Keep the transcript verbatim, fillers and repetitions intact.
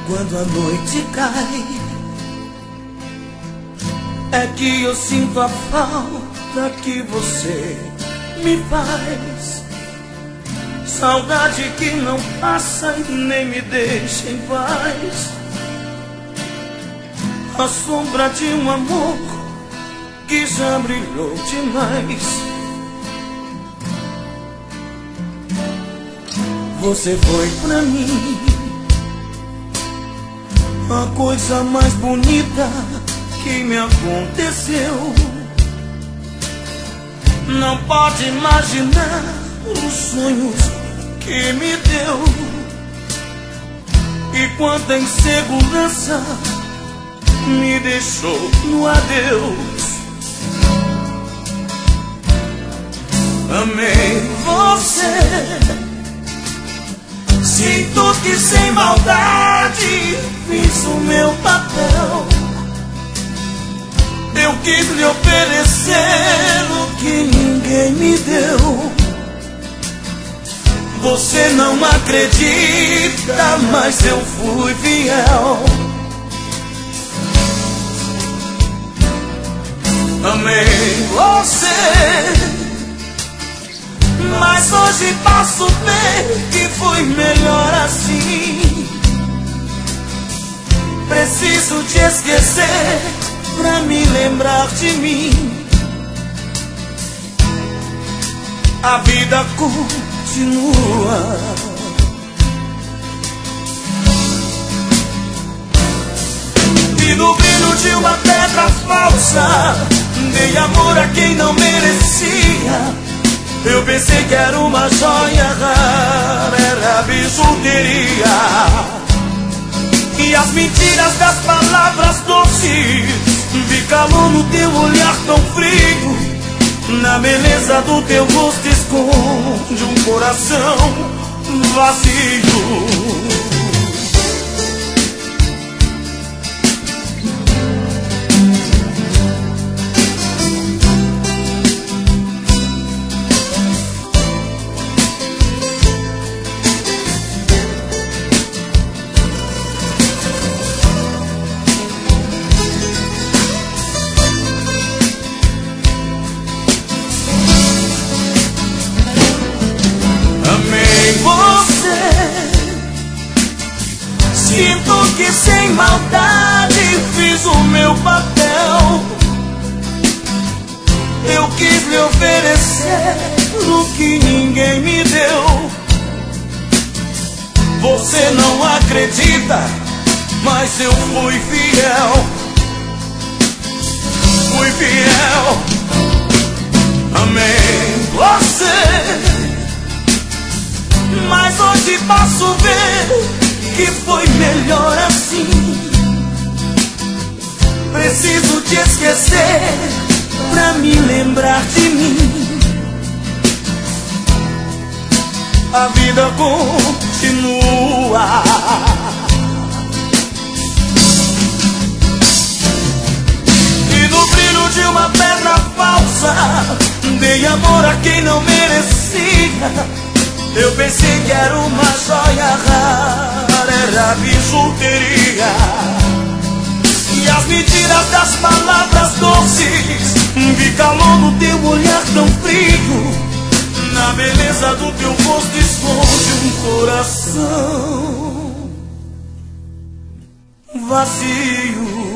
Quando a noite cai, é que eu sinto a falta que você me faz. Saudade que não passa e nem me deixa em paz. A sombra de um amor que já brilhou demais. Você foi pra mim a coisa mais bonita que me aconteceu. Não pode imaginar os sonhos que me deu e quanta insegurança me deixou no adeus. Amei você, sinto que sem maldade fiz o meu papel. Eu quis lhe oferecer o que ninguém me deu. Você não acredita, mas eu fui fiel. Amei você, mas hoje passo bem que foi melhor assim. Preciso te esquecer pra me lembrar de mim. A vida continua. E no brilho de uma pedra falsa dei amor a quem não merecia. Eu pensei que era uma joia rara, era bijuteria. E as mentiras das palavras doces vi calor no teu olhar tão frio. Na beleza do teu rosto esconde um coração vazio. Sinto que sem maldade fiz o meu papel. Eu quis lhe oferecer o que ninguém me deu. Você não acredita, mas eu fui fiel. Fui fiel. Amei você, mas hoje passo a ver que foi melhor assim. Preciso te esquecer pra me lembrar de mim. A vida continua. E no brilho de uma pedra falsa dei amor a quem não merecia. Eu pensei que era uma joia rara, era bijuteria. E as mentiras das palavras doces vi calor no teu olhar tão frio. Na beleza do teu rosto esconde um coração vazio.